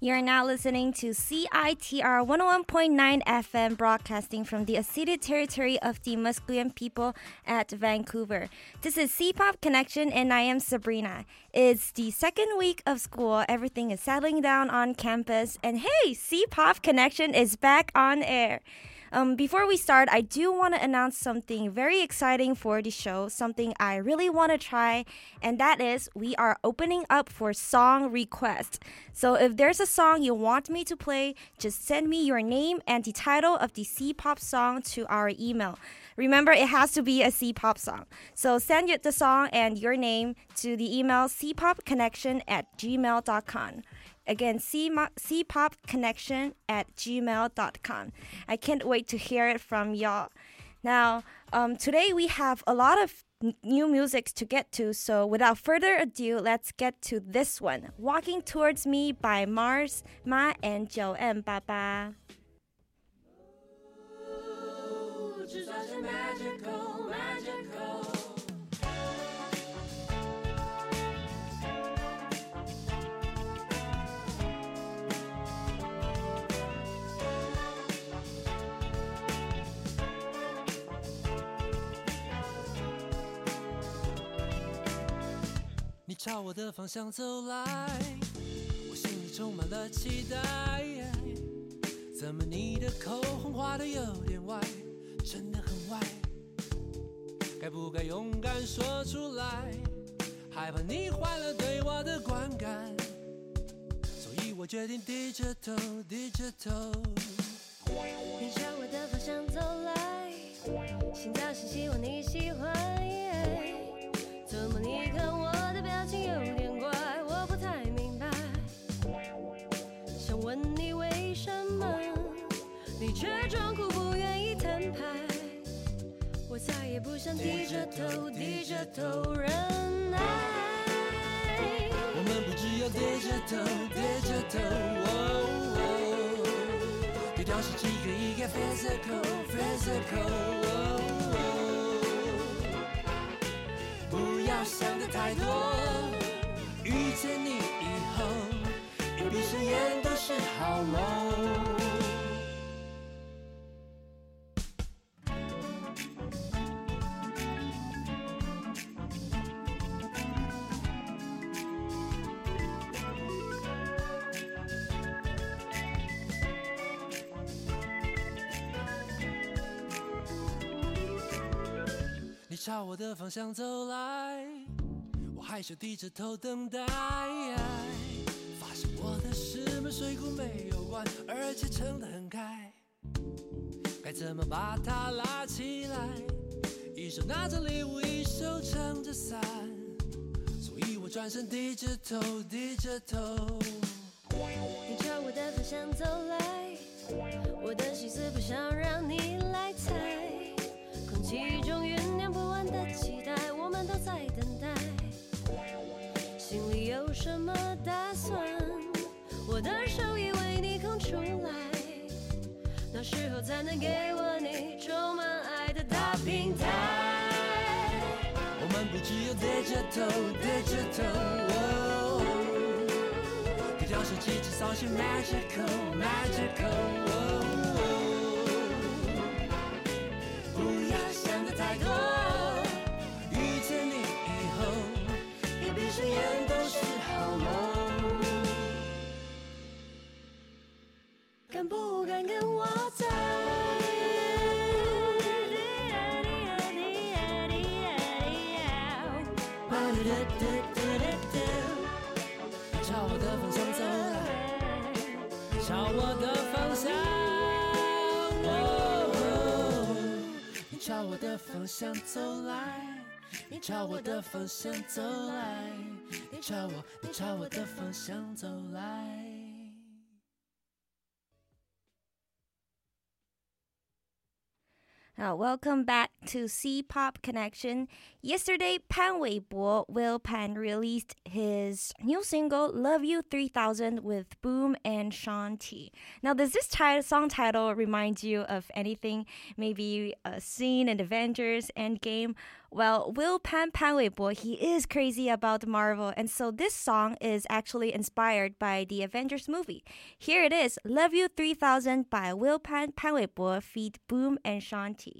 You're now listening to CITR 101.9 FM broadcasting from the unceded territory of the Musqueam people at Vancouver. This is C-Pop Connection and I am Sabrina. It's the second week of school. Everything is settling down on campus. And hey, C-Pop Connection is back on air. Before we start, I do want to announce something very exciting for the show, something I really want to try, and that is we are opening up for song requests. So if there's a song you want me to play, just send me your name and the title of the C-pop song to our email. Remember, it has to be a C-pop song. So send the song and your name to the email cpopconnection@gmail.com. Again, cpopconnection@gmail.com. I can't wait to hear it from y'all. Now, today we have a lot of new music to get to, so without further ado, let's get to this one. Walking Towards Me by Mars, Ma, and Joanne Baba. Magical, magical. 你朝我的方向走来，我心里充满了期待。怎么你的口红画得有点歪，真的很歪。该不该勇敢说出来？害怕你坏了对我的观感，所以我决定低着头，低着头。你朝我的方向走来，心跳是希望你喜欢。怎么你看我的表情有点怪，我不太明白。想问你为什么，你却装酷不愿意摊牌。我再也不想低着头，低着头忍耐。我们不只有低着头，低着头。对调是几个一个 physical， 不要想得太多，遇见你以后，一闭上眼都是好梦。你朝我的方向走来，我害羞低着头等待，发现我的石门水库没有关，而且撑得很开，该怎么把它拉起来？一手拿着礼物，一手撑着伞，所以我转身低着头，低着头。你朝我的方向走来，我的心思不想让你来猜，空气中酝酿不完的期待，我们都在等待，心里有什么打算？我的手已为你空出来，那时候才能给我你充满爱的大平台。我们不只有低着头，低着头，对调是几只扫兴 magical， 不要想得太多，遇见你以后，一闭上眼都是好梦。敢不敢跟我走？朝我的方向走来，朝我的方向。你朝我的方向走来，你朝我的方向走来，你朝我的方向走来。 Welcome back to C-Pop Connection. Yesterday, Pan Weibo, Will Pan, released his new single, Love You 3000, with Boom and Shaun T. Now, does this song title remind you of anything? Maybe a scene in Avengers Endgame? Well, Will Pan Weibo, he is crazy about Marvel, and so this song is actually inspired by the Avengers movie. Here it is, Love You 3000 by Will Pan Weibo feat. Boom and Shanti.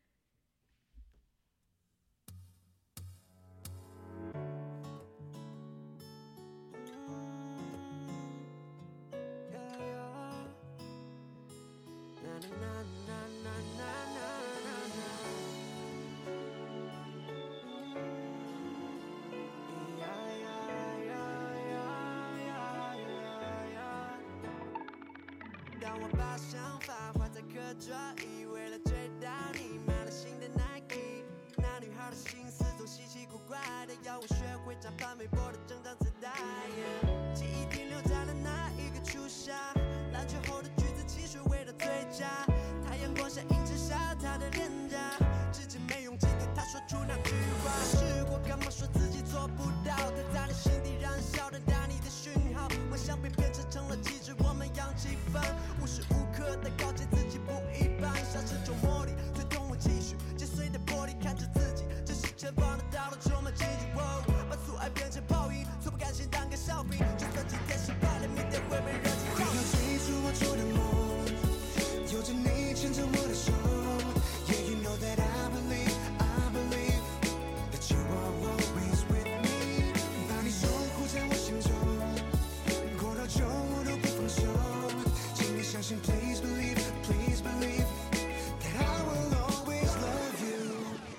为了追到你买了新的 Nike， 那女孩的心思总稀奇古怪的，要我学会找潘玮柏的整张磁带，记忆停留在了那一个初夏，篮球后的橘子汽水味道最佳，太阳光下映衬下她的脸颊，至今没勇气对她说出那句话，试过干嘛说自己做不到，她在你心底燃烧的打你的讯号，幻想被变成了气质，我们扬气氛，无时无刻的告诫自己不一般，像是种魔力推动我继续击碎的玻璃，看着自己这是前方的道路充满荆棘，把阻碍变成泡影，从不甘心当个笑柄，就算今天失败了，明天会被人嘲笑。回到最初我做的梦，有着你牵着我的手 Yeah you know that I believe that you are always with me， 把你守护在我心中，过多久我都不放手，请你相信 Please believe that I will always love you。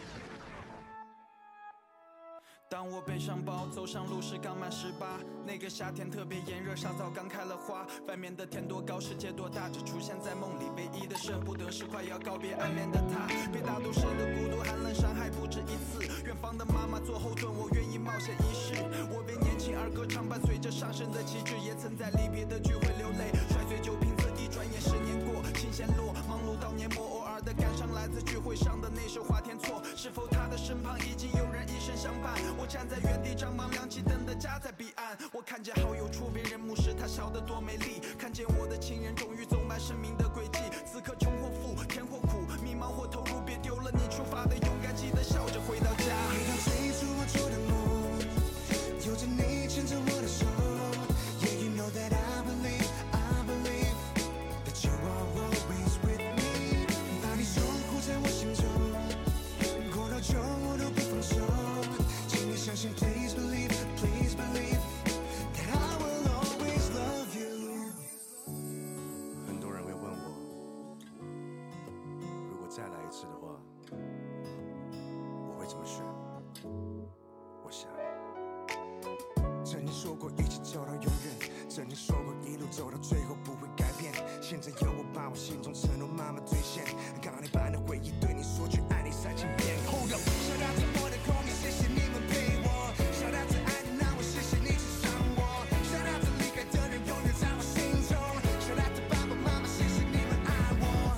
当我背上包走上路时刚满18，那个夏天特别炎热，沙枣刚开了花，外面的天多高，世界多大，只出现在梦里，唯一的舍不得是快要告别暗恋的他，被大都市的孤独寒冷伤害不止一次，远方的妈妈做后盾，我愿意冒险一试，我为年轻而歌唱，伴随着上升的旗帜，也曾在离别的聚会流泪，摔碎酒瓶子，一转眼10年过，琴弦落，忙碌到年末，偶尔的感伤来自聚会上的那首花田错，是否他的身旁已经有人一生相伴，我站在原地张望亮起灯的家在彼岸，我看见好友初为人母时她笑得多美丽，看见我的亲人终于走满生命的轨迹，此刻穷或富甜或苦迷茫或投入，别丢了你出发的勇敢，记得笑着回到家，回到最初我做的梦，有着你牵着我的手 Yeah you know that I believe that you are always with me， 把你守护在我心中，过多久我都不放手，请你相信 Please believe that I will always love you。 很多人会问我，如果再来一次的话，我会怎么选？我想曾经说过一起走到永远，曾经说过一路走到最后不会改变，现在有我把我心中承诺慢慢兑现，刚你般的回忆对你说句爱你3000遍。Hold up， shout out to我的空你，谢谢你们陪我 ，shout out to爱你让我谢谢你欣赏我 ，shout out to离开的人永远在我心中 ，shout out to爸爸妈妈，谢谢你们爱我。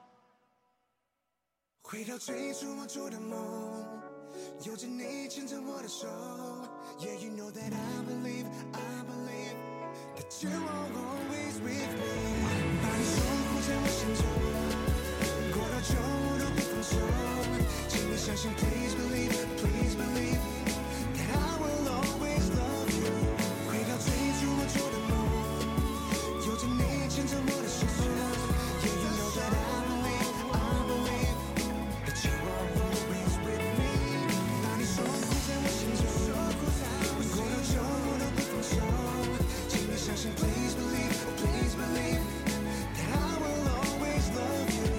回到最初我做的梦，有着你牵着我的手 Yeah you know that I believe that you are always with me， 把你守护在我心中，过多久我都不放手，请你相信 Please believe that I will always love you， 回到最初我做的梦，有着你牵着我的手 Yeah you know that I believe that you are always with me， 把你守护在我心中，过多久我都不放手，请你相信 Please believe that I will always love you。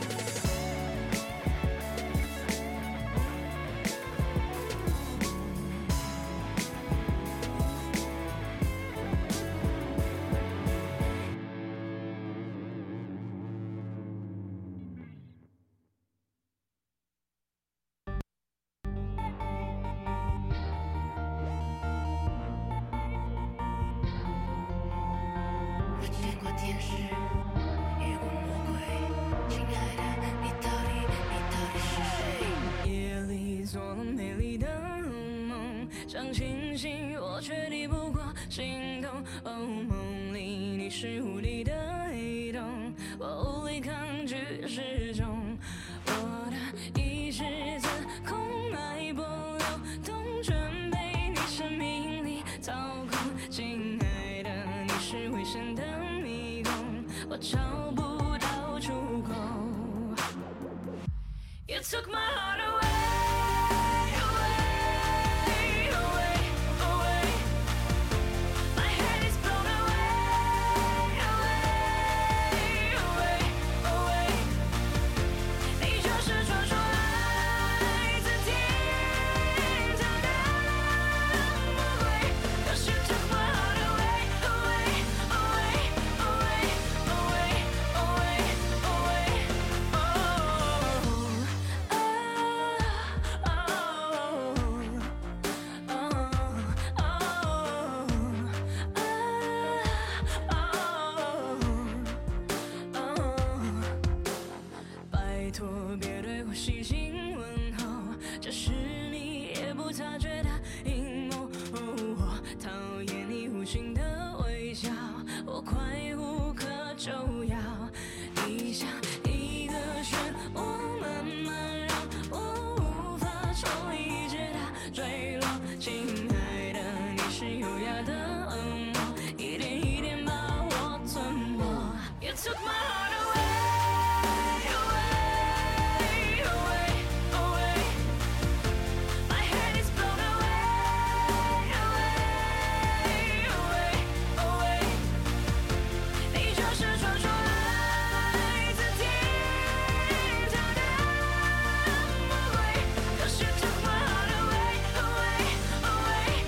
像清醒，我却抵不过心痛。哦，梦里你是无力的黑洞，我无力抗拒失重。我的意识自空满 You took my heart away, away. My head is blown away, away. 你就是传说来自天堂的魔鬼。Cause you took my heart away, away.拜托别对我细心问候，这是你也不察觉的阴谋。我讨厌你无情的微笑，我快无可救药。你像一个漩涡，慢慢让我无法抽离直到坠落。亲爱的，你是优雅的恶魔，一点一点把我吞没。You took my heart away, away. My head is blown away, away. 你就是传说来自天堂的魔鬼。Cause you took my heart away, away.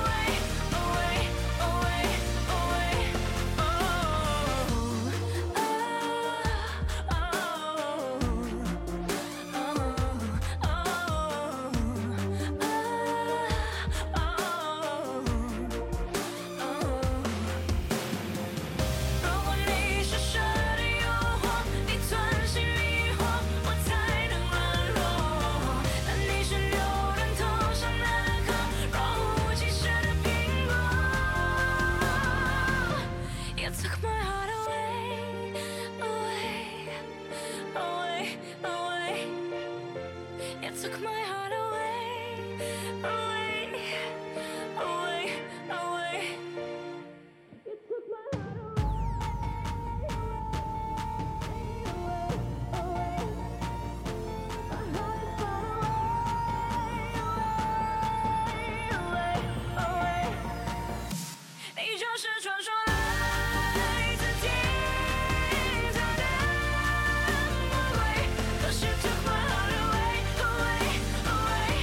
You took my heart away, away. You took my heart away, away. You took my heart away. 你就是传说来自天堂的魔鬼。Cause you took my heart away, away.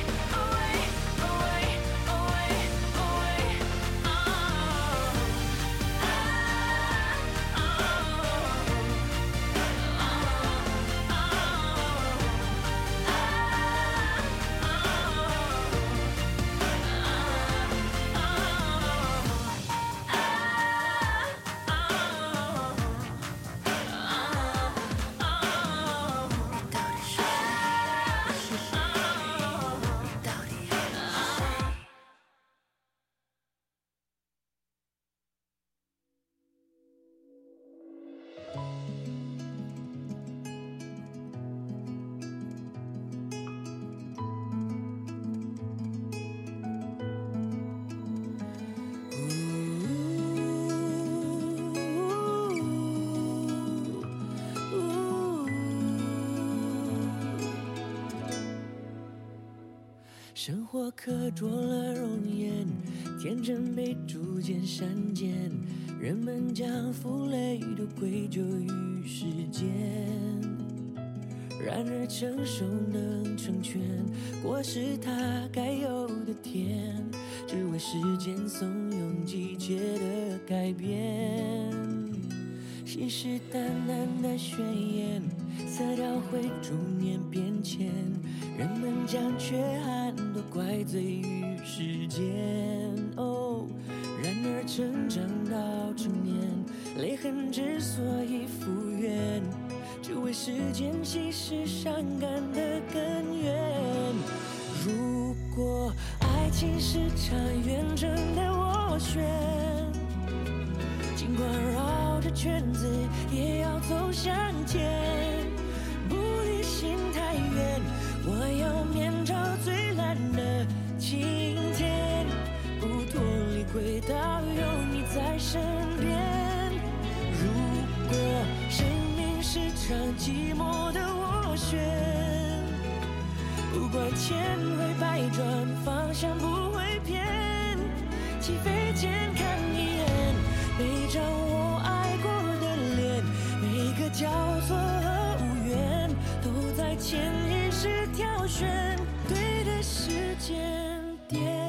生活刻着了容颜，天真被逐渐删减，人们将负累都归咎于时间。然而成熟能成全，果实它该有的甜，只为时间怂恿季节的改变。信誓旦旦的宣言，色调会逐年变迁，人们将缺憾都怪罪于时间。然而成长到成年，泪痕之所以复原，只为时间稀释伤感的根源。如果爱情是场远征的斡旋，尽管绕着圈子也要走向前，不离心太远，我要面朝最蓝的晴天，不脱离轨道，有你在身边。如果生命是场寂寞的斡旋， 不管千回百转，方向不会偏，起飞前看一眼，每张我爱过的脸，每个交错和无缘，都在潜意识挑选对的时间点。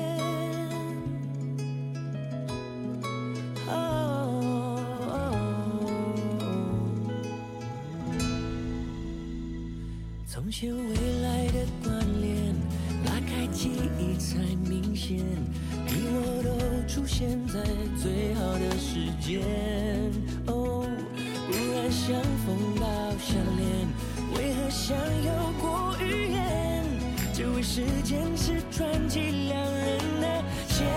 从前未来的关联，拉开记忆才明显，你我都出现在最好的时间。哦，不然相逢到相恋，为何想有过语言？只为时间是传奇两人的线。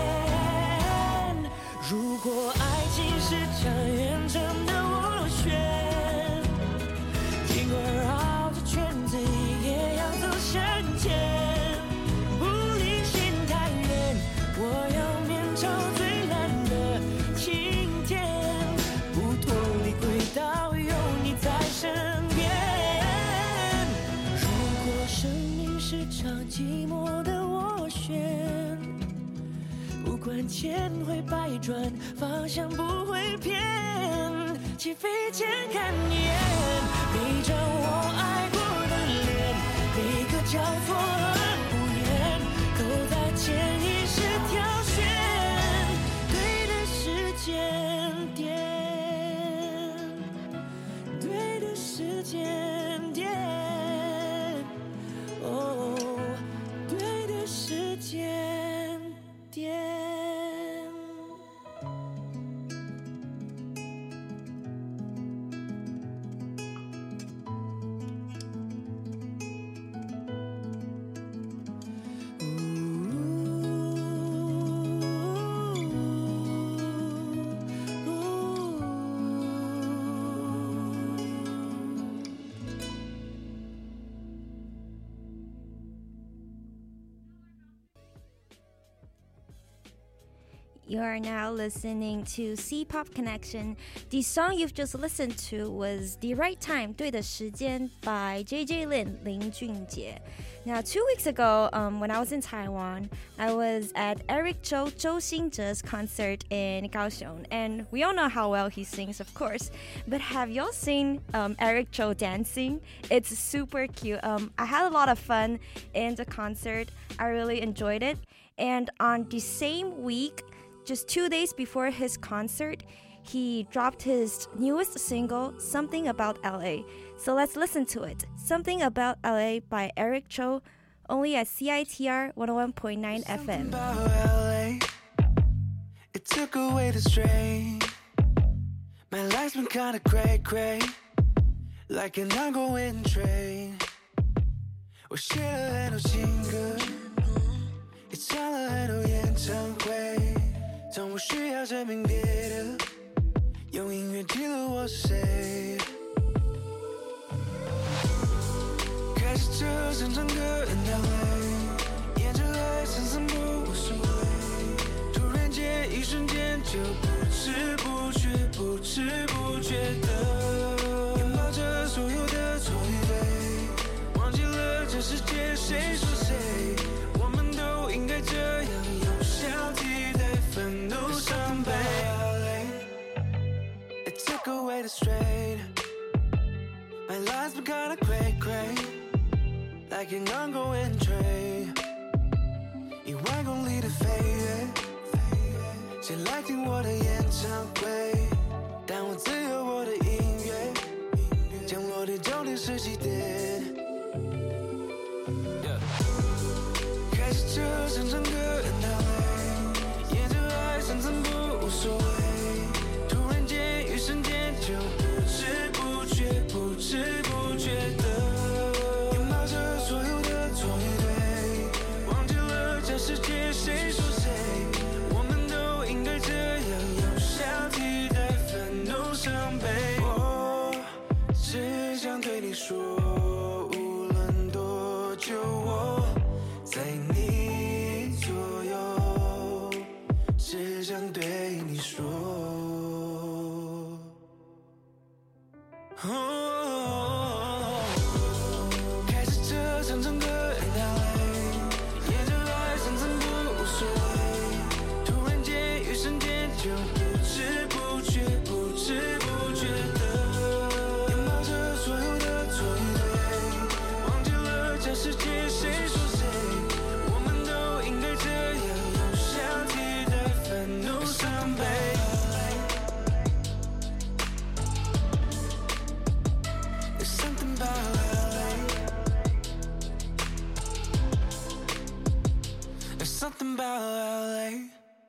如果爱情是场远程的斡旋，尽管绕着圈子也要走向前，不离心太远，我要面朝最蓝的晴天，不脱离轨道，有你在身边。如果生命是场寂寞的斡旋，不管千回百转，方向不会偏，起飞前看一眼，每张我爱过的脸，每个交错和无缘，都在潜意识挑选对的时间点，对的时间点，哦，对的时间点。 You are now listening to C-Pop Connection. The song you've just listened to was The Right Time, 对的时间 by JJ Lin, 林俊杰. Now, 2 weeks ago, when I was in Taiwan, I was at Eric Chou, Zhou Xingzhe's concert in Kaohsiung. And we all know how well he sings, of course. But have y'all seen Eric Chou dancing? It's super cute. I had a lot of fun in the concert. I really enjoyed it. And on the same week, just 2 days before his concert, he dropped his newest single, Something About LA. So let's listen to it. Something About LA by Eric Chou, only at CITR 101.9 FM. About LA, it took away the strain. My life's been kinda cray, like an ongoing train. 我写了很多情歌，也唱了很多演唱会。当我需要证明别的，用音乐记录我是谁。开始这场整个 LA， 沿着爱散散步无所谓。突然间，一瞬间就不知不觉的拥抱着所有的错与对，忘记了这世界谁说谁，我们都应该这样有相替代。愤怒伤悲 It took away the strain. My life's been kinda cray, like an ongoing train. 100公里的飞跃，谁来听我的演唱会？但我自由我的音乐，降落的终点是起点。开始这场整个 LA， 沿着爱散散步无所谓。突然间，一瞬间就不知不觉的拥抱着所有的错与对，忘记了这世界谁说谁，我们都应该这样有相替代愤怒伤悲。我只想对你说，无论多久，我在你左 something about LA.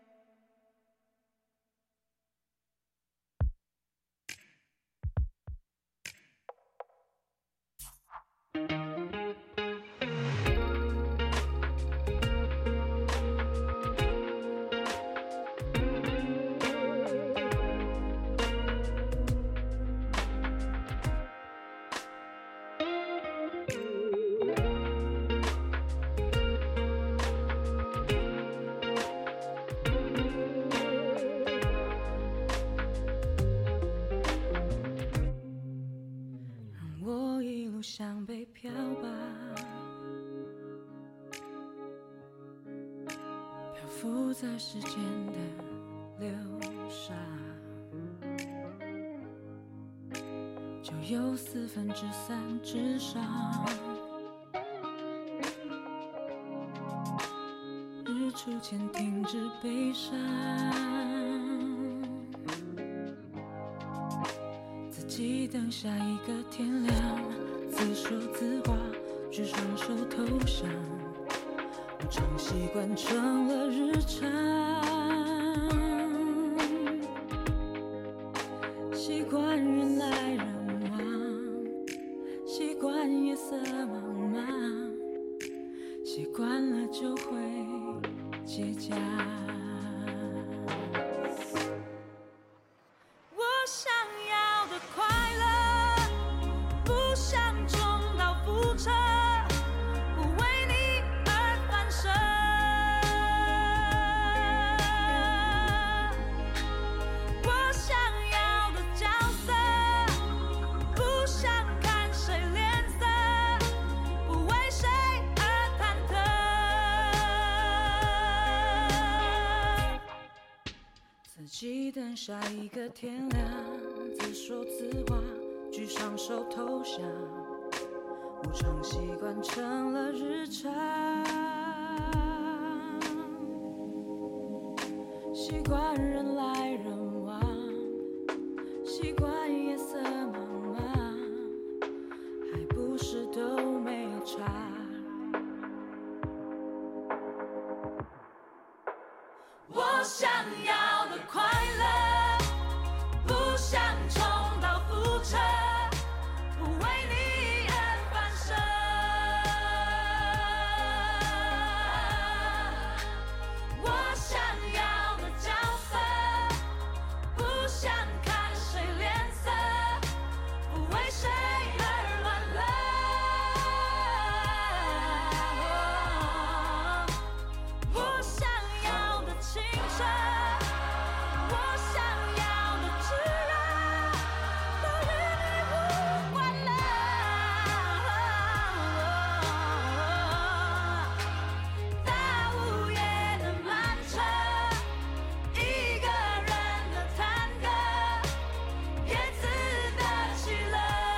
像被漂吧，漂浮在时间的流沙，就有3/4智商。日出前停止悲伤，自己等下一个天亮。自说自话，举双手投降，无常习惯成了日常，习惯人来人往，习惯夜色茫茫，习惯了就会结痂。我想要的快乐，不想重蹈覆辙，不为你而翻身。我想要的角色，不想看谁脸色，不为谁而忐忑。自己等下一个天亮，自说自话，举双手投降，无常习惯成了日常，习惯人来人往，习惯夜色茫茫，还不是都没有差。我想要的快乐，不想重蹈覆辙，不为你而翻身。我想要的角色，不想看谁脸色，不为谁而乱了。我想要的青春，我想要的炙热，都与你无关了。大午夜的漫车，一个人的探戈，也自得其乐。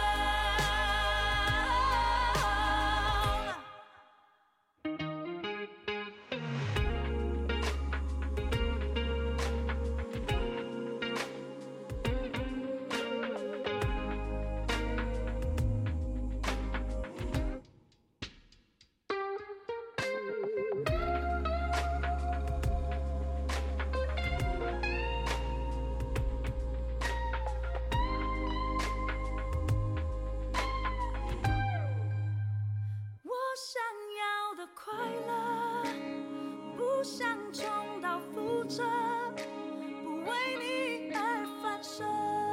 我想要的快乐，不想重蹈覆辙，不为你而翻身。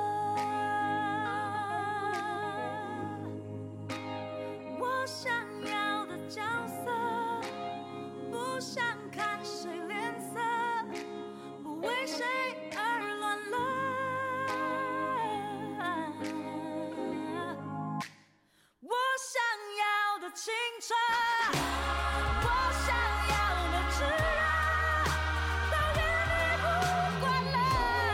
我想要的角色，不想看谁脸色，不为谁而乱了。我想要的青春，我想要的炙热，都与你无关了。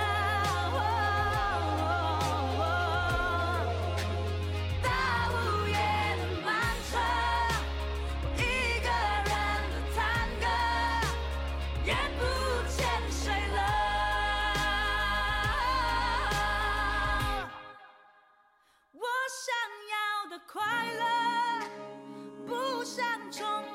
大午夜的漫车，一个人的探戈，也不欠谁了。我想要的快乐，不想重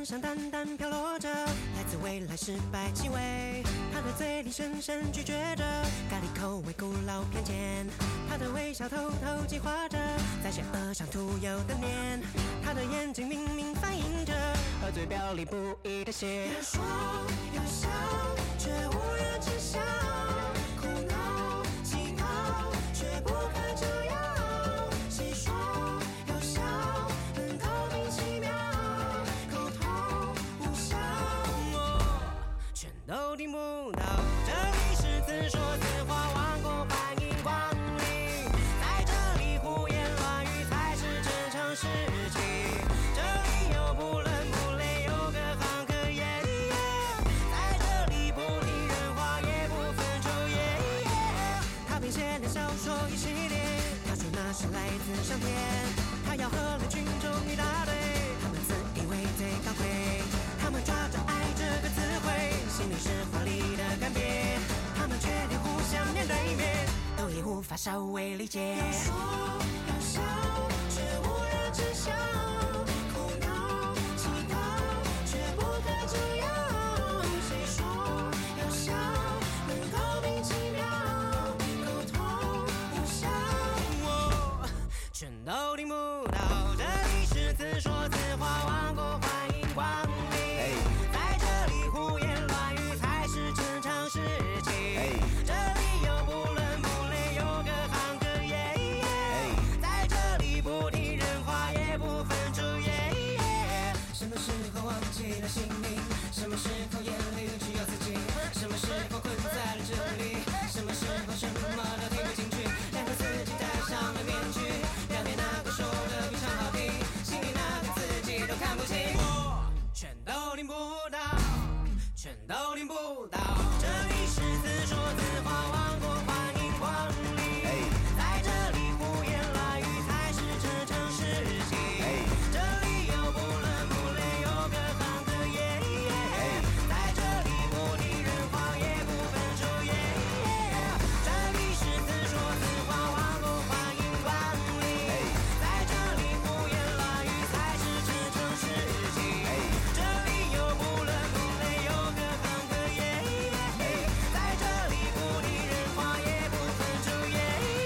上淡淡飘落着来自未来失败气味，他的嘴里深深咀嚼着咖喱口味古老偏见，他的微笑偷偷计划着在邪恶上涂油的念，他的眼睛明明反映着和嘴表里不一的血。有说有笑，却无人知晓，苦恼祈祷，却不可这样。谁说有笑能够平奇妙，沟通无效，全都听不到。这里是自说自话，万国欢迎光临，在这里胡言乱语才是正常事情。这里有不伦不类，有各行各业，在这里不听人话，也不分昼夜。他编写的小说一系列，他说那是来自上天，他要和了群众一大堆，他们自以为最高贵，他们抓着爱这个词汇，心里是华丽的干瘪，他们却连互相面对面都已无法稍微理解。有说有笑，却无人知晓，苦恼祈祷，却不可这样。谁说有笑能够平奇妙，沟通无效，全都听不到。这里是自说自话，万国欢迎光临，在这里胡言乱语才是正常事情。这里有不伦不类，有各行各业，在这里不听人话，也不分昼夜。什么时候忘记了姓名？什么时候眼里只有自己？什么时候困在了这里？什么时候什么都听不进去？两个自己戴上了面具，表面那个说的非常好听，心里那个自己都看不清。我全都听不到，全都听不到。这里是自说自话，万国欢迎光临，在这里胡言乱语才是正常事情。这里有不伦不类，有各行各业，在这里不听人话，也不分昼夜。这里是自说自话，万国欢迎光临，在这里胡言乱语才是正常事情。这里有不伦不类，有各行各业，在这里不听人话，也不分昼夜。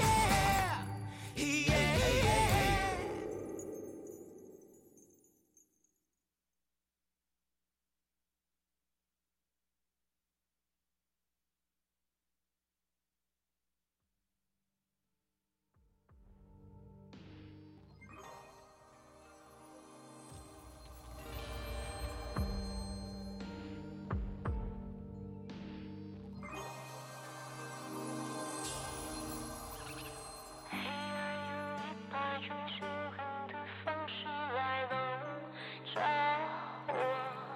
黑暗用一百种凶狠的方式来笼罩我，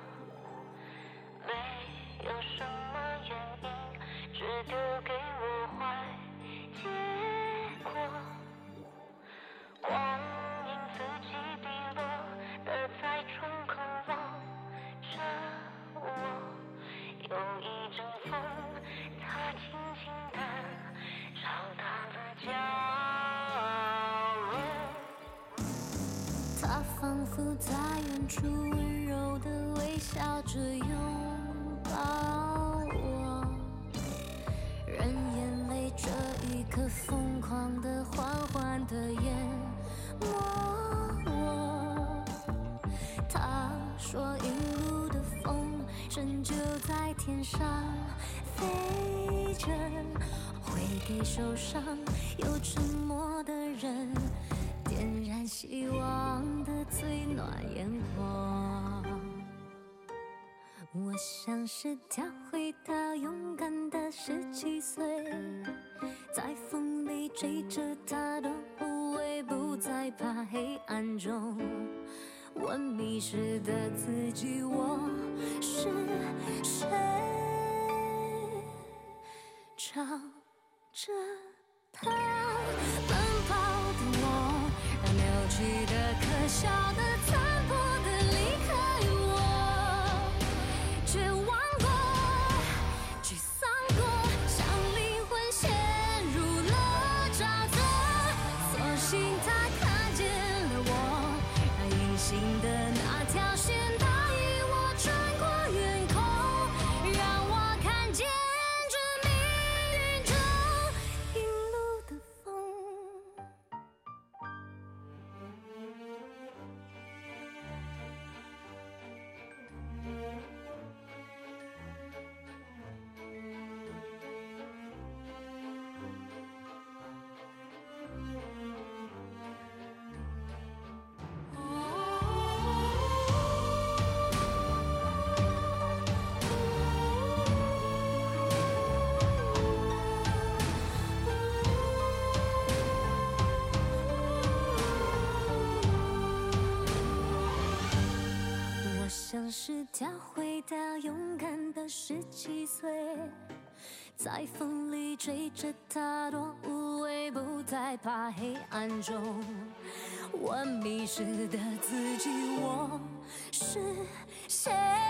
没有什么原因，只丢给我坏结果。光影自己滴落的在窗口望着我，有一阵风，它轻轻地找到了角落。它仿佛在远处温柔地微笑着拥抱我，任眼泪这一刻疯狂地缓缓地淹没我。他说引路的风仍旧在天上飞着，会给受伤又沉默的人点燃希望的最暖烟火。我像是跳回到勇敢的17岁，在风里追着他的护卫，不再怕黑暗中我迷失的自己。我是谁？朝着他奔跑的我，让扭曲的、可笑的、残破的离开我，绝望过，沮丧过，像灵魂陷入了沼泽。所幸他看见了我，让隐形的那条线导引像是跳回到勇敢的17岁，在风里追着它多无畏，不再怕黑暗中我迷失的自己。我是谁？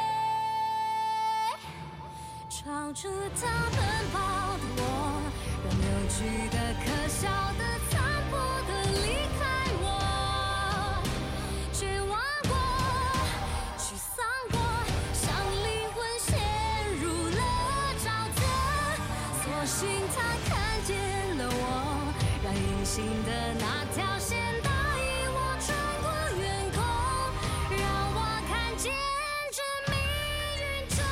朝着它奔跑的我，让扭曲的、可笑的、残破的离开我，绝望过，沮丧过，像灵魂陷入了沼泽。索性它看见了我，让隐形的那条线带我穿过远空，让我看见这命运中。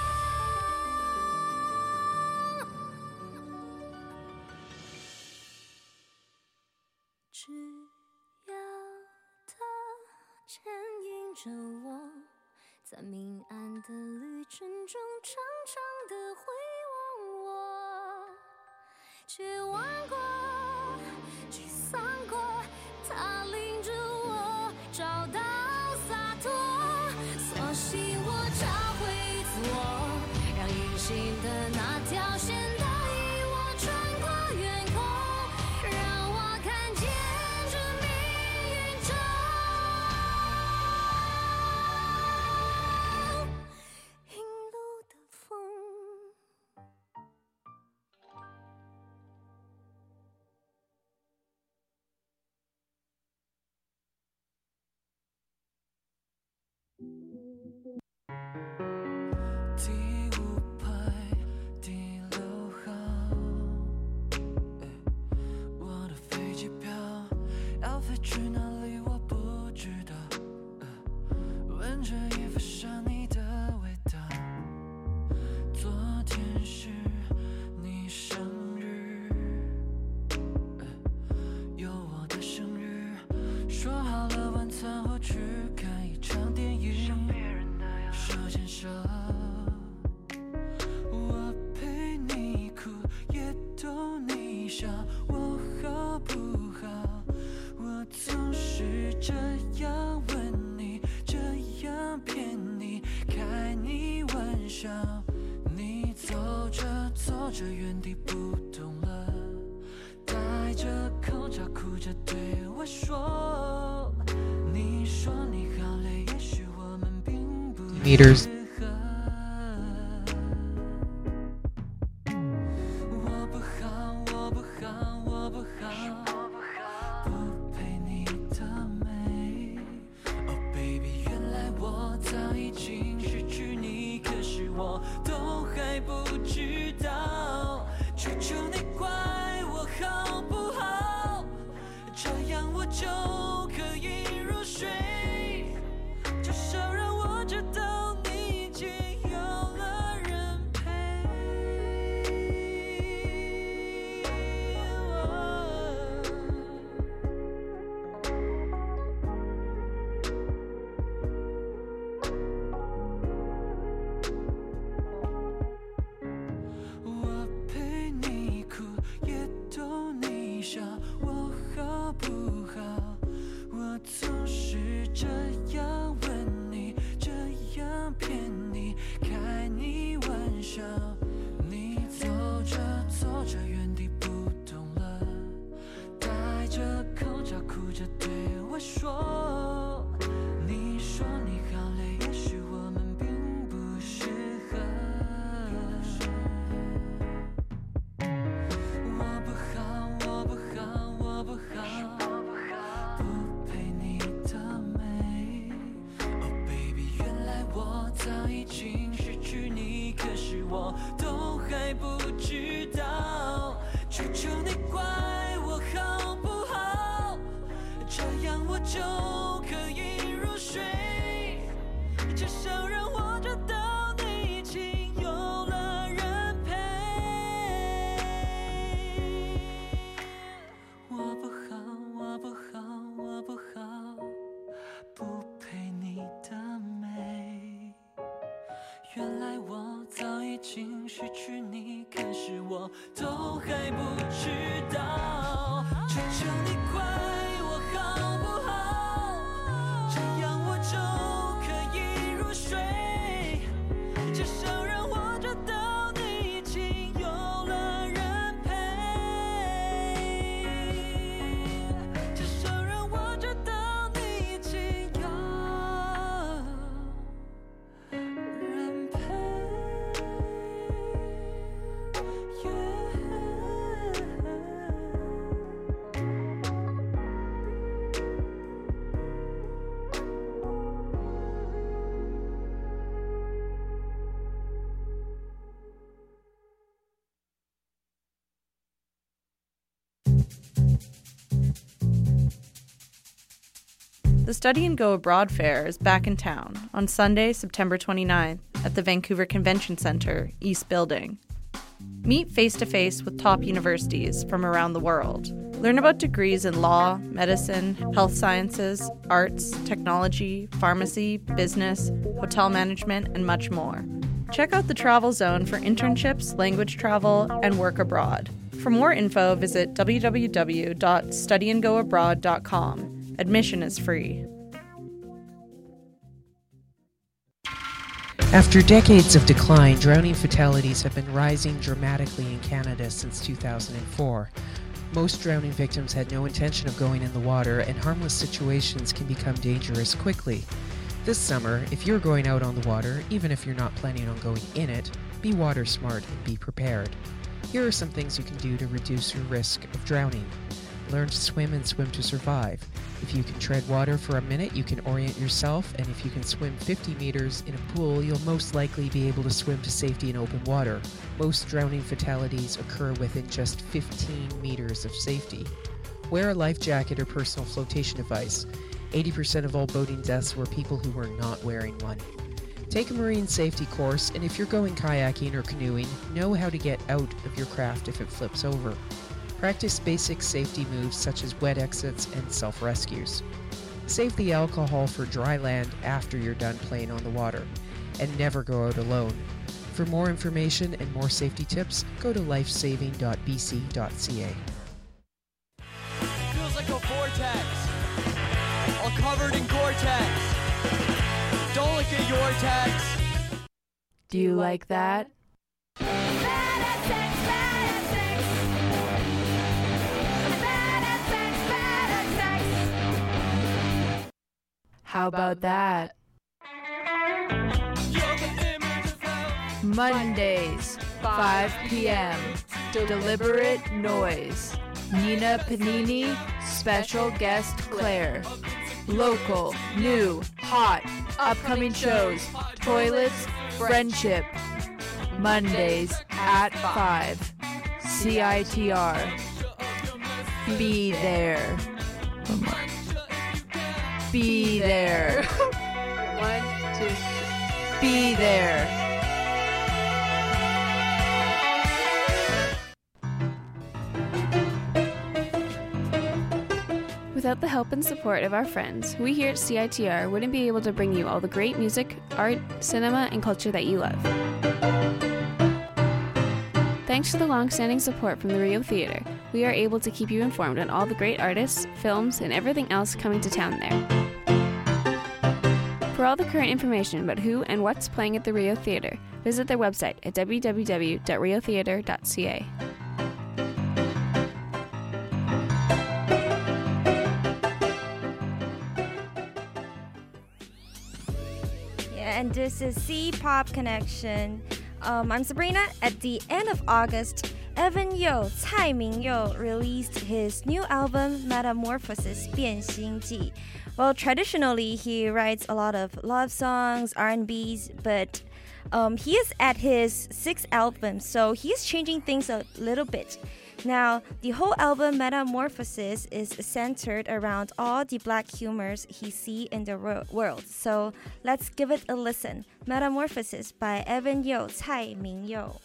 只要它牵引着我，在明暗的旅程中长长的回望我，绝望过，沮丧过，它领着我找到洒脱，索性我找回自我，让隐形的那条线带我穿过远空，让我看见这命运中引路的风。 第5排第6号，我的飞机票要飞去哪里我不知道，闻着衣服上你的味道。昨天是你生日，有我的生日，说好了晚餐后去看一场电影，手牵手，我陪你哭，也逗你笑，我好不好？我总是这样问你，这样骗你，开你玩笑。你走着走着原地不动了，戴着口罩哭着对我说，你说你好累，也许我们并不 meters. 我不好，我不好，我不好，不配你的美。Oh baby， 原来我早已经失去你，可是我都还不知道。求求你怪我好不好？这样我就可以入睡，至少让我知道你已经有了人陪。我陪你哭，也逗你笑，我好不好？我总是这样问你，这样骗你，开你玩笑。你走着走着原地不动了，戴着口罩哭着对我说，你说你好累，也许我们并不适合。我不好，我不好，我不好，不配你的美。Oh baby， 原来我早已经失去你，可是我都还不知道。求求你怪我好不好？这样我就可以入睡，至少让我知道你已经有了人陪。我不好，我不好，我不好，不配你的美。原来我早已经失去你，可是我都还不知道。求求你怪我好不好？这样我就可以入睡， The Study and Go Abroad Fair is back in town on Sunday, September 29th at the Vancouver Convention Centre, East Building. Meet face-to-face with top universities from around the world. Learn about degrees in law, medicine, health sciences, arts, technology, pharmacy, business, hotel management, and much more. Check out the Travel Zone for internships, language travel, and work abroad. For more info, visit www.studyandgoabroad.com. Admission is free. After decades of decline, drowning fatalities have been rising dramatically in Canada since 2004. Most drowning victims had no intention of going in the water, and harmless situations can become dangerous quickly. This summer, if you're going out on the water, even if you're not planning on going in it, be water smart and be prepared. Here are some things you can do to reduce your risk of drowning. Learn to swim and swim to survive. If you can tread water for a minute, you can orient yourself, and if you can swim 50 meters in a pool, you'll most likely be able to swim to safety in open water. Most drowning fatalities occur within just 15 meters of safety. Wear a life jacket or personal flotation device. 80% of all boating deaths were people who were not wearing one. Take a marine safety course, and if you're going kayaking or canoeing, know how to get out of your craft if it flips over. Practice basic safety moves such as wet exits and self-rescues. Save the alcohol for dry land after you're done playing on the water, and never go out alone. For more information and more safety tips, go to lifesaving.bc.ca. Feels like a vortex, all covered in Gore-Tex. Don't look at your text. Do you like that? How about that? Mondays, 5 p.m. Deliberate Noise. Nina Panini, special guest Claire. Local, new, hot, upcoming shows, toilets, friendship. Mondays at 5. CITR. Be there. One more. Be there. 1, 2, 3. Be there. Without the help and support of our friends, we here at CITR wouldn't be able to bring you all the great music, art, cinema, and culture that you love. Thanks to the long-standing support from the Rio Theatre, we are able to keep you informed on all the great artists, films, and everything else coming to town there. For all the current information about who and what's playing at the Rio Theatre, visit their website at www.riotheatre.ca. And this is C-Pop Connection. I'm Sabrina. At the end of August, Evan You, Cai Mingyou, released his new album, Metamorphosis, 变形记. Well, traditionally, he writes a lot of love songs, R&Bs, but he is at his 6th album, so he's changing things a little bit. Now, the whole album, Metamorphosis, is centered around all the black humors he sees in the world. So let's give it a listen. Metamorphosis by Evan You, Cai Mingyou.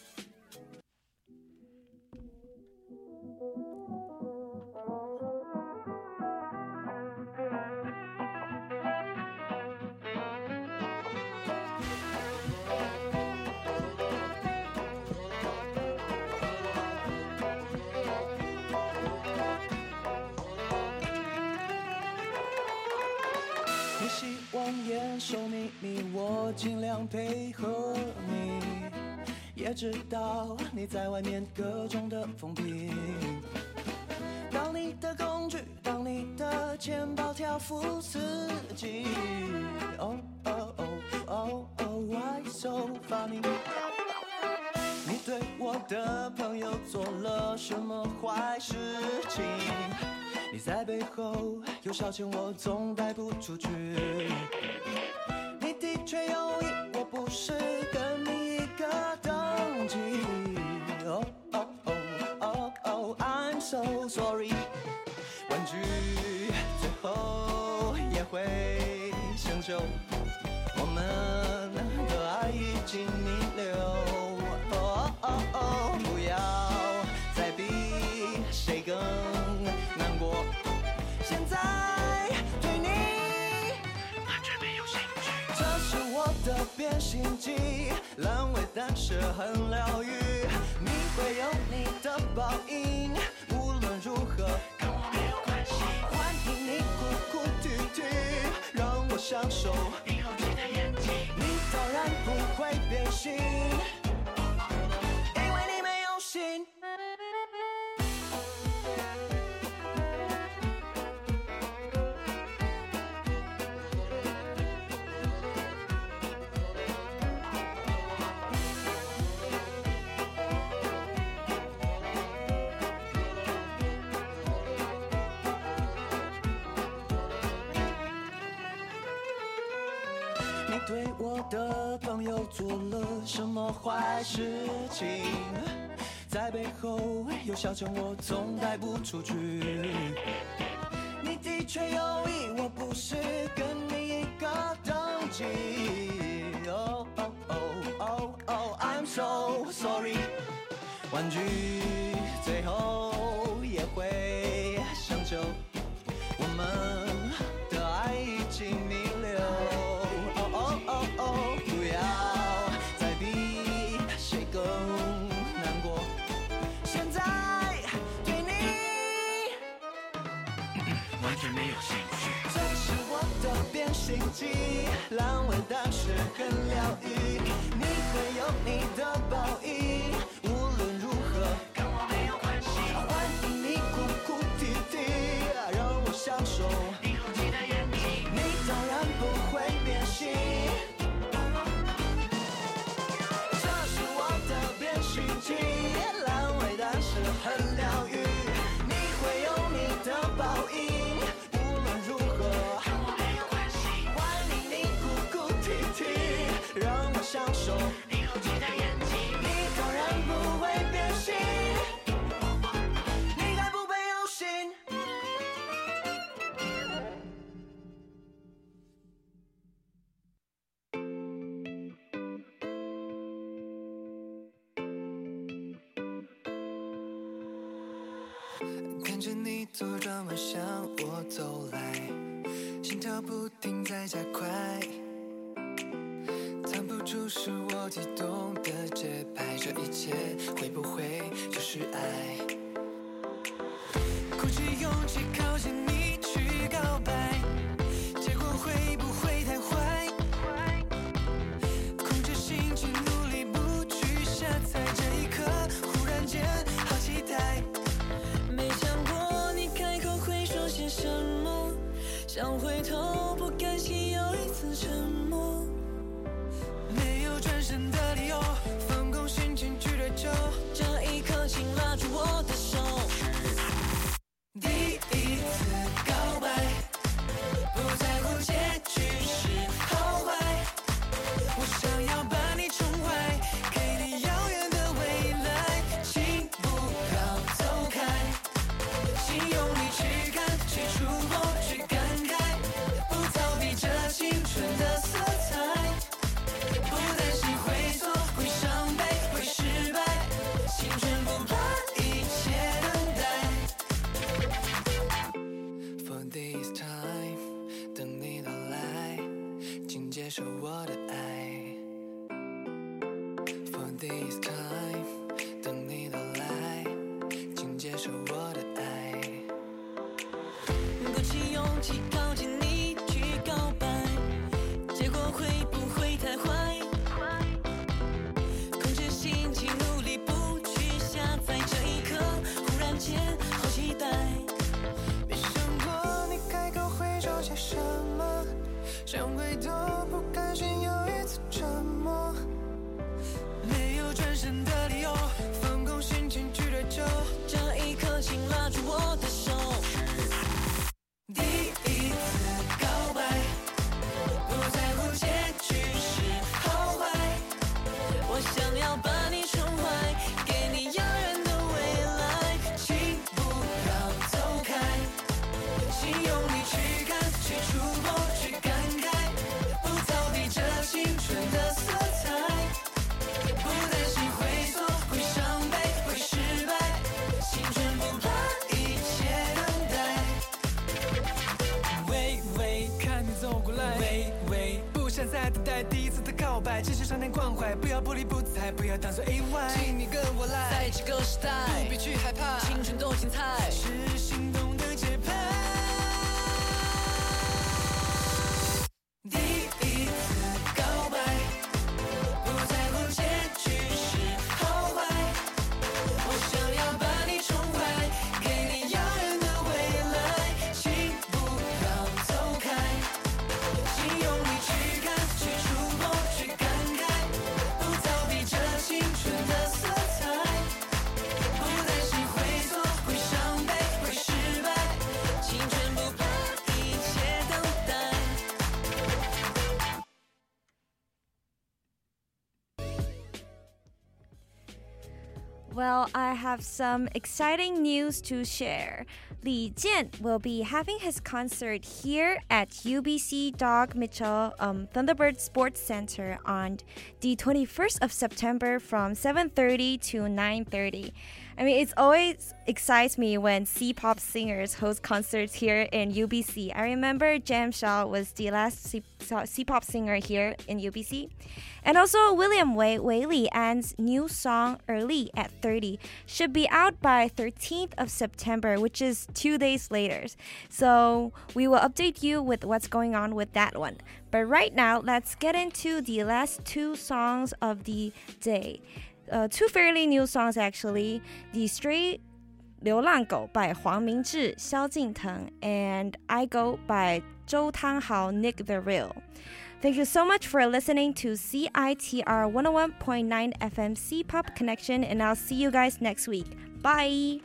希望严守秘密，我尽量配合你，也知道你在外面各种的风评。当你的工具，当你的钱包挑副司机。Oh oh oh oh oh, why so funny？ 你对我的朋友做了什么坏事情？你在背后有消遣，我总带不出去。你的确有意，我不是跟你一个等级。Oh oh oh oh oh, I'm so sorry。玩具最后也会久，我们的爱已经弥留。不要再比谁更难过。现在对你完全没有兴趣。这是我的变形记，烂尾但是很疗愈。你会有你的报应，无论如何跟我没有关系。欢迎你哭哭啼啼，让我享受你后期的演技。你当然不会变心，因为你没有心。你对我的朋友做了什么坏事情？在背后又笑称我总带不出去。你的确有意，我不是跟你一个等级。Oh oh oh oh oh I'm so sorry。玩具最后也会生锈，我们的爱已经弥留。不要再比谁更难过。现在对你完全没有兴趣。这是我的变形记，烂尾但是很疗愈。你会有你的报应，无论如何跟我没有关系。欢迎你哭哭啼啼，让我享受你后期的演技。你当然不会变心。烂尾但是很疗愈，你会有你的报应，无论如何跟我没有关系。欢迎你哭哭啼啼，让我享受你后期的演技。你当然不会变心，你该不配有心。看着你左转弯向我走来，心跳不停在加快，藏不住是我激动的节拍，这一切会不会就是爱？鼓起勇气靠近你去告白，结果会不会太坏？控制心情努力不去下载，这一刻忽然间好期待。没想过你开口会说些什么，想回头不甘心又一次沉默，没有转身的理由，放空心情去追求，这一刻请拉住我的手。第一次告白，不在乎结局是好坏，我想要把你宠坏，给你遥远的未来，请不要走开，请用力去看，去触摸，去感慨，不逃避这青春的色彩，不担心会错，会伤悲，会失败，青春不怕一切等待。For this time， 等你到来，请接受我的爱。For this time， 等你到来，请接受我的爱。鼓起勇气靠近你去告白，结果会不会太坏？控制心情努力不去下载，这一刻忽然间好期待。没想过你开口会说些什么，想回头不甘心又一次沉默，没有转身的理由，放空心情去追求，这一刻请拉住我的手。第一次告白，不在乎结局是好坏，我想要把你宠坏，给你遥远的未来，请不要走开，请用力去看，去触摸，去感慨， 伤难关怀，不要不理不睬，不要当作意外。请你跟我来，在一起够时代，不必去害怕，青春多精彩，是心动的节拍。第一次告白，不在乎结局是好坏，我想要把你宠坏，给你遥远的未来，请不要走开，请用力去看，去触碰，去感慨，不逃避这青春的色彩，不担心会错，会伤悲，会失败，青春不怕一切等待。 Well, I have some exciting news to share. Li Jian will be having his concert here at UBC Dog Mitchell Thunderbird Sports Center on the 21st of September from 7:30 to 9:30. I mean, it always excites me when C-pop singers host concerts here in UBC. I remember Jam Shaw was the last C-pop singer here in UBC. And also William Wei Li An's new song Early at 30 should be out by 13th of September, which is 2 days later. So we will update you with what's going on with that one. But right now, let's get into the last two songs of the day. Two fairly new songs actually. The Stray 流浪狗 by 黄明志、萧敬腾 and I Go by 周汤豪 Nick the Real. Thank you so much for listening to CITR 101.9 FM C-Pop Connection, and I'll see you guys next week. Bye!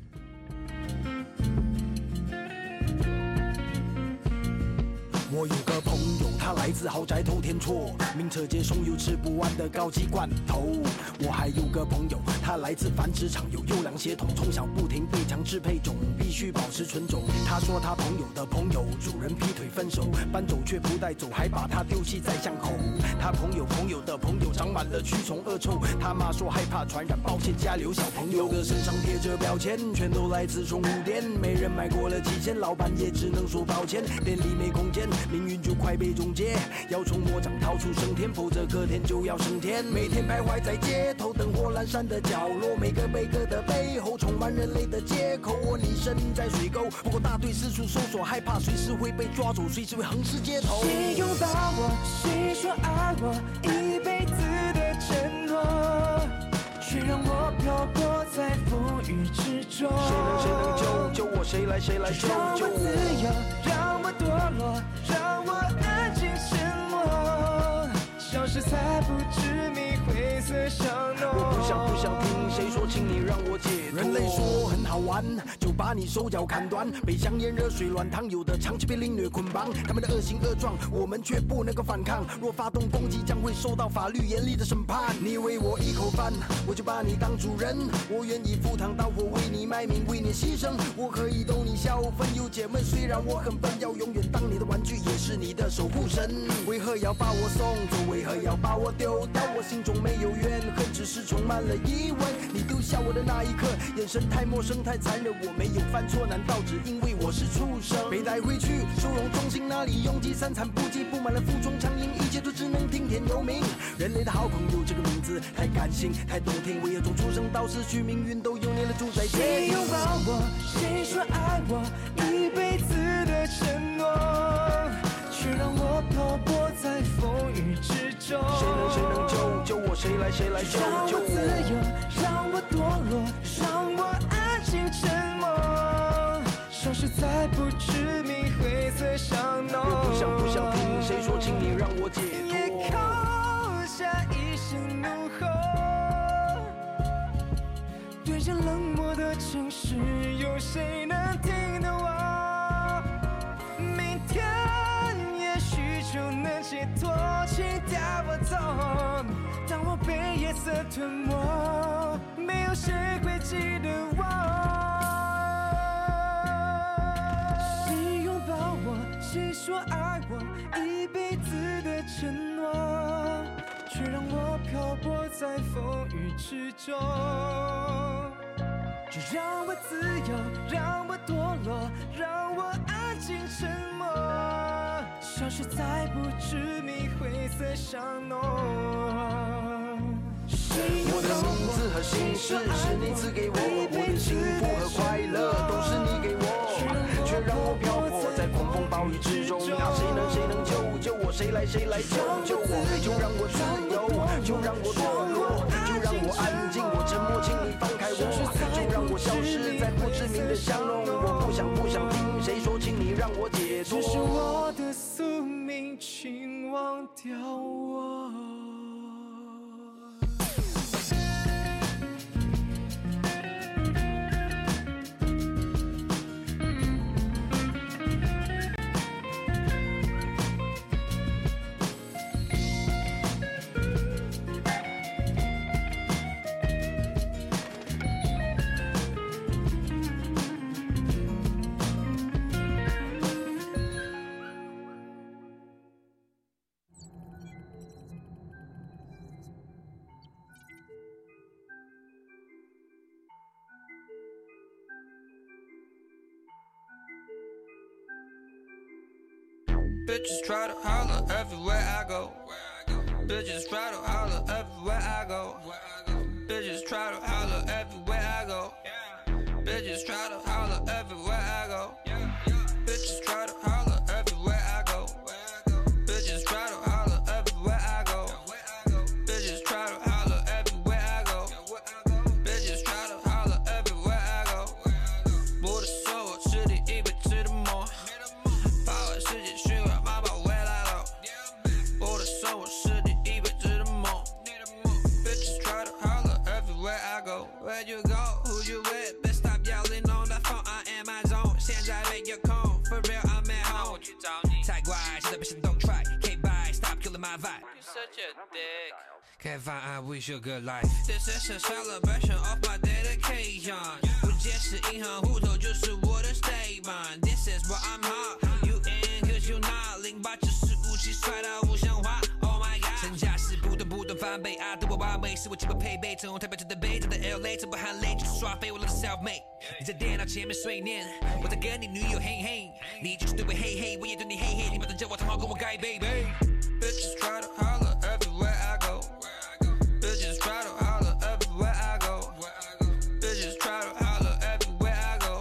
我有个朋友，他来自豪宅透天厝，名车接送有吃不完的高级罐头。我还有个朋友，他来自繁殖场，有优良血统，从小不停被强制配种，必须保持纯种。他说他朋友的朋友，主人劈腿分手，搬走却不带走，还把他丢弃在巷口。他朋友的朋友长满了蛆虫恶臭，他妈说害怕传染，抱歉家里有小朋友的身上贴着标签，全都来自宠物店，没人买过了期限，老板也只能说抱歉，店里没空间。命运就快被终结，要从魔掌逃出升天，否则隔天就要升天。每天徘徊在街头，灯火阑珊的角落，每个悲歌的背后充满人类的借口。我拟身在水沟，不过大队四处搜索，害怕随时会被抓走，随时会横尸街头。 谁拥抱我？谁说爱我？一辈子的承诺，却让我漂泊在风雨之中。 谁能救我？谁来救我？ 让我自由，让我堕落，让我安静沉默，消失在不知名灰色巷弄。 我不想听谁说，请你让我解脱。人类说很好玩，就把你手脚砍断，被香烟、热水、软糖，有的长期被凌虐捆绑。他们的恶行恶状，我们却不能够反抗。若发动攻击，将会受到法律严厉的审判。你喂我一口饭，我就把你当主人。我愿意赴汤蹈火，为你卖命，为你牺牲。我可以逗你笑，分忧解闷。虽然我很笨，要永远当你的玩具，也是你的守护神。为何要把我送走？为何要把我丢掉？我心中没有怨恨，只是充满了疑问。你丢下我的那一刻，眼神太陌生太残忍。我没有犯错，难道只因为我是畜生？被带回去收容中心，那里拥挤三餐不济，布满了负重苍蝇，一切都只能听天由命。人类的好朋友这个名字太感性太动听，为何从出生到死去，命运都由你的主宰决定。 谁拥抱我？谁说爱我？一辈子的承诺，却让我漂泊在风雨之中。 谁能救我？谁来救我？ 让我自由，让我堕落，让我安静沉默，消失在不知名灰色巷弄。 又不想听谁说，请你让我解脱。 夜空下一声怒吼，对着冷漠的城市，有谁能听得我？明天也许就能解脱，请带我走。当我被夜色吞没，没有谁会记得我。谁拥抱我？谁说爱我？一辈子的承诺，却让我漂泊在风雨之中。就让我自由，让我堕落，让我安静沉默，消消失在不知名灰色上浓。 我的名字和姓氏是你赐给我，我的幸福和快乐都是你给我，却让我漂泊在狂风暴雨之中。啊，谁能救我？谁来救我？就让我自由，就让我堕落，就让我安静，我沉默，请你放开我，就让我消失在不知名的巷弄。我不想听谁说，请你让我解脱。 这是我的宿命，请忘掉我。 Bitches try to holler everywhere I go. Bitches try to holler everywhere I go. Bitches try to holler everywhere I go. Bitches try to holler everywhere I go. Bitches try to holler everywhere I go. Bitches try to holler everywhere I go. Bitches try to holler everywhere I go. Bitches try to holler everywhere I go. 我的手我吃第一杯吃的梦，把我世界循环妈宝回来了。我的手我是第一杯吃的梦。Bitches try to holler everywhere I go. Where'd you go? Who you with? Bitch stop yelling on the phone. I am my zone. 现在没有空 For real I'm at home. 我去找你。太乖，现在别想动 try. Can't buy. Stop killing my vibe. You're such a dick. Can't find I wish you a good life. This is a celebration of my dedication. 不解释银行户头就是我的 statement. This is what I'm hot. You in cause you not. 0875帅到无像话 Oh my god. 身价是不断翻倍啊，对我完美是我基本配备。从台北到北到 LA 这不含泪就是刷飞我的 self made。你在电脑前面碎念，我在跟你女友嘿嘿，你就是对我嘿嘿，我也对你嘿嘿，你不能叫我他妈跟我改 baby。 Bitches try to holler everywhere I go. Bitches try to holler everywhere I go. Bitches try to holler everywhere I go.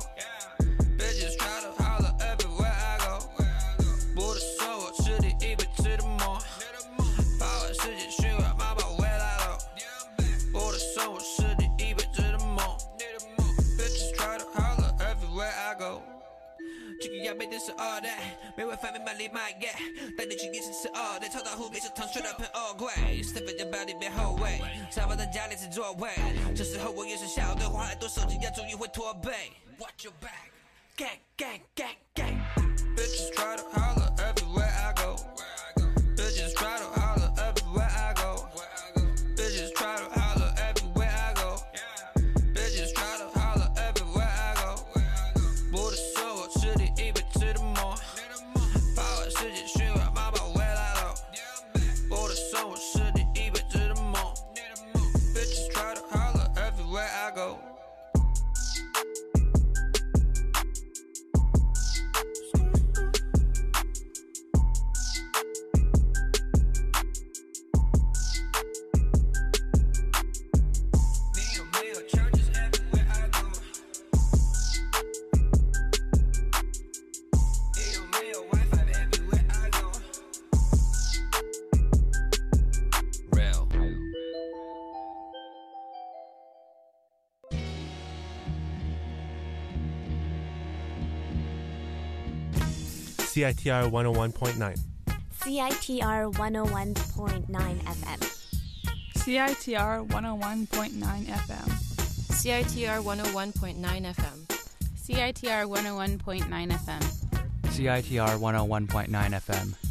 Bitches try to holler everywhere I go. 我的手我吃第一杯吃的梦，把我世界循环妈宝回来了。我的手我是第一杯吃的梦。Bitches try to holler everywhere I go. 这个要背的是 all that， 没办法明白你 might get， 带你去夜市吃 all that， 超到湖北食堂睡到喷 all 贵，身份证包里别后悔，沙发在家里是座位，这时候我也是小队，花很多手机要注意会驼背。Watch your back, gang gang gang gang. Bitches try to holler everywhere I go. Bitches try to holler everywhere I go. Bitches try to holler everywhere I go. Bitches try to holler everywhere I go. 我的手我吃第一杯吃的梦，把我世界循环妈宝回来了。我的手我是第一杯吃的梦。Bitches try to holler everywhere I go. CITR 101.9. CITR 101.9 FM. CITR 101.9 FM. CITR 101.9 FM. CITR 101.9 FM. CITR 101.9 FM.